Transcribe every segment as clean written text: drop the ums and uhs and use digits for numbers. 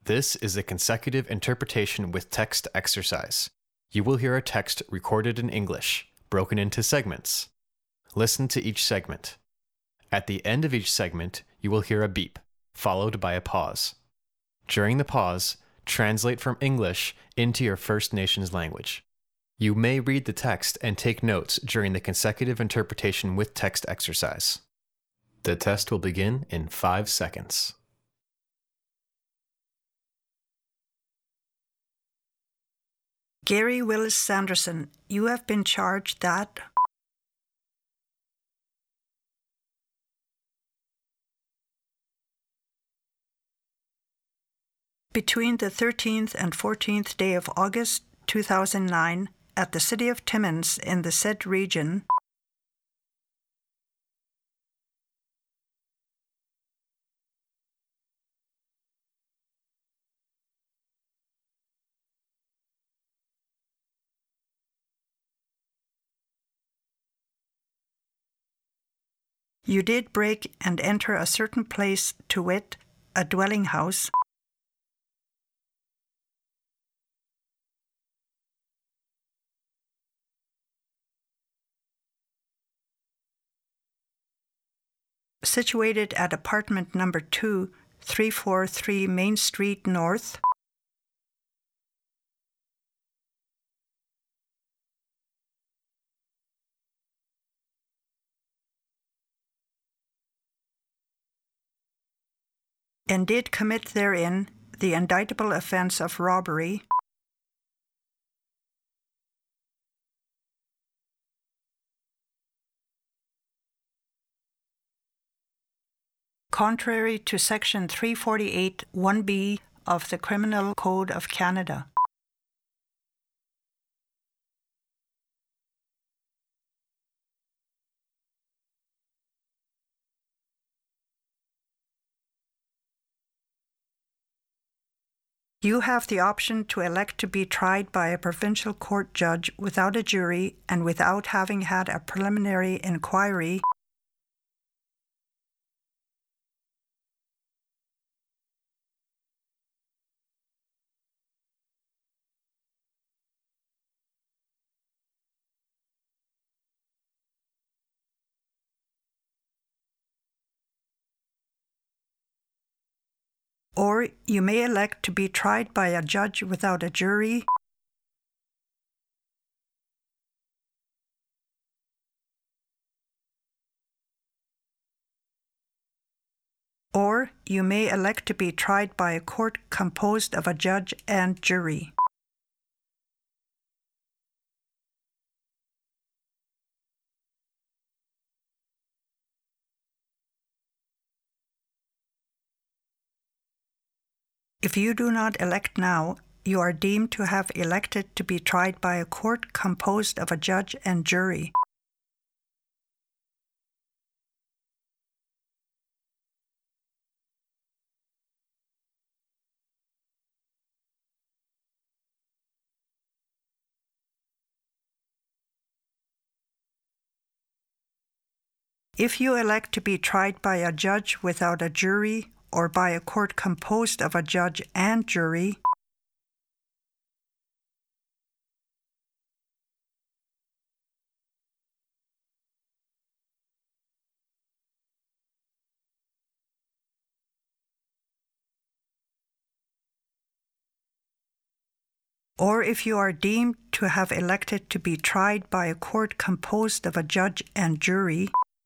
This is a consecutive interpretation with text exercise. You will hear a text recorded in English, broken into segments. Listen to each segment. At the end of each segment, you will hear a beep, followed by a pause. During the pause, translate from English into your First Nations language. You may read the text and take notes during the consecutive interpretation with text exercise. The test will begin in 5 seconds. Gary Willis Sanderson, you have been charged that between the 13th and 14th day of August 2009 at the city of Timmins in the said region, you did break and enter a certain place, to wit, a dwelling house, situated at apartment number 2, 343 Main Street North, and did commit therein the indictable offence of robbery, contrary to Section 348 1B of the Criminal Code of Canada. You have the option to elect to be tried by a provincial court judge without a jury and without having had a preliminary inquiry, or you may elect to be tried by a judge without a jury, or you may elect to be tried by a court composed of a judge and jury. If you do not elect now, you are deemed to have elected to be tried by a court composed of a judge and jury. If you elect to be tried by a judge without a jury or by a court composed of a judge and jury, or if you are deemed to have elected to be tried by a court composed of a judge and jury,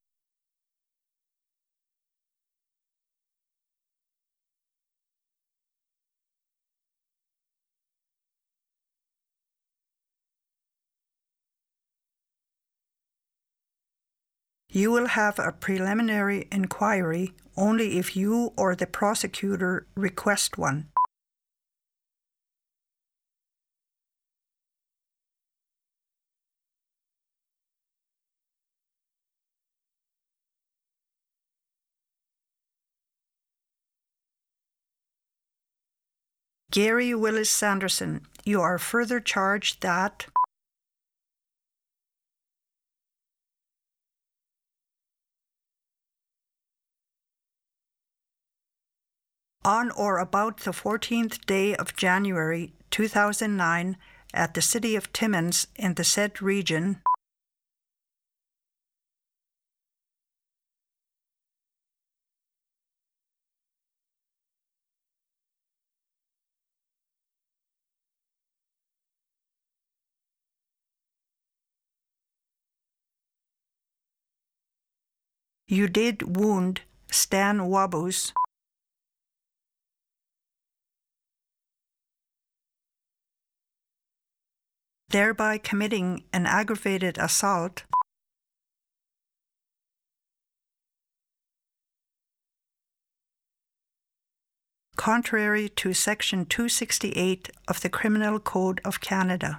you will have a preliminary inquiry only if you or the prosecutor request one. Gary Willis Sanderson, you are further charged that On or about the 14th day of January 2009 at the city of Timmins in the said region, you did wound Stan Wabus, thereby committing an aggravated assault contrary to Section 268 of the Criminal Code of Canada.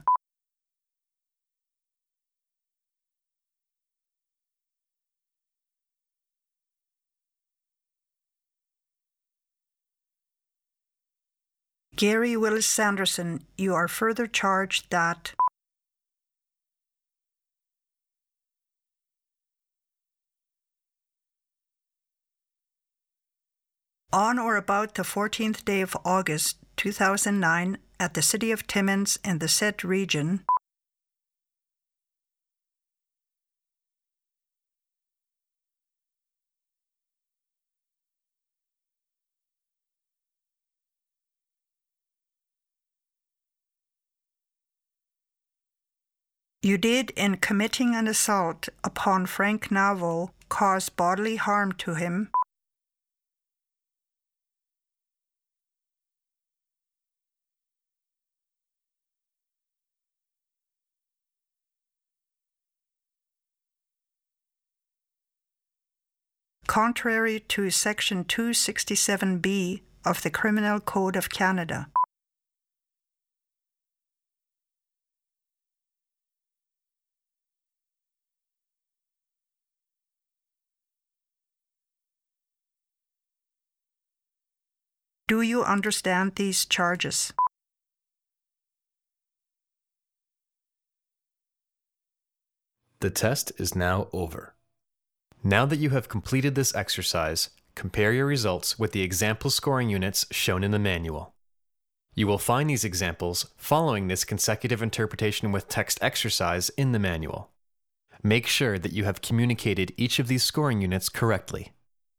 Gary Willis Sanderson, you are further charged that on or about the 14th day of August 2009 at the city of Timmins in the said region, you did, in committing an assault upon Frank Navo, cause bodily harm to him, contrary to Section 267B of the Criminal Code of Canada. Do you understand these charges? The test is now over. Now that you have completed this exercise, compare your results with the example scoring units shown in the manual. You will find these examples following this consecutive interpretation with text exercise in the manual. Make sure that you have communicated each of these scoring units correctly.